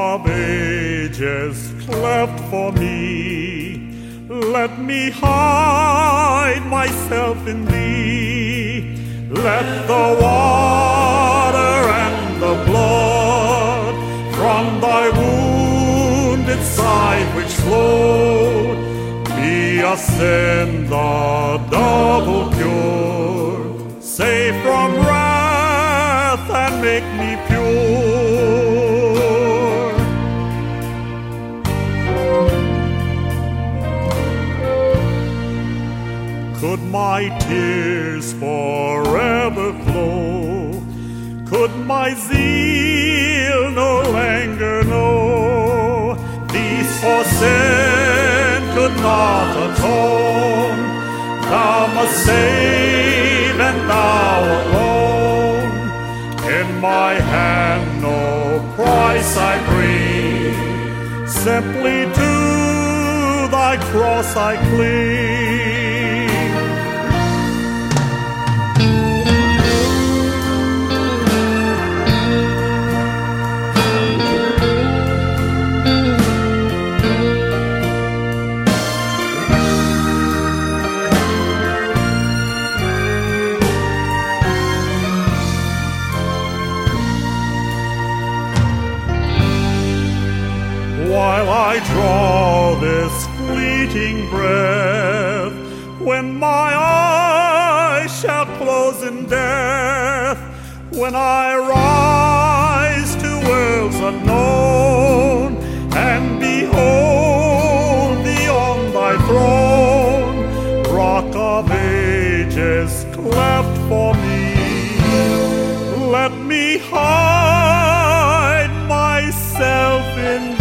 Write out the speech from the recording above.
of ages cleft for me. Let me hide myself in thee. Let the water and the blood from thy wounded side which flowed be a sin the double cure. Save from wrath and make me pure. Could my tears forever flow? Could my zeal no longer know? These for sin could not atone. Thou must save, and thou alone. In my hand no price I bring, simply to thy cross I cling. While I draw this fleeting breath, when my eyes shall close in death, when I rise to worlds unknown, and behold thee on thy throne, Rock of ages cleft for me, let me hide myself in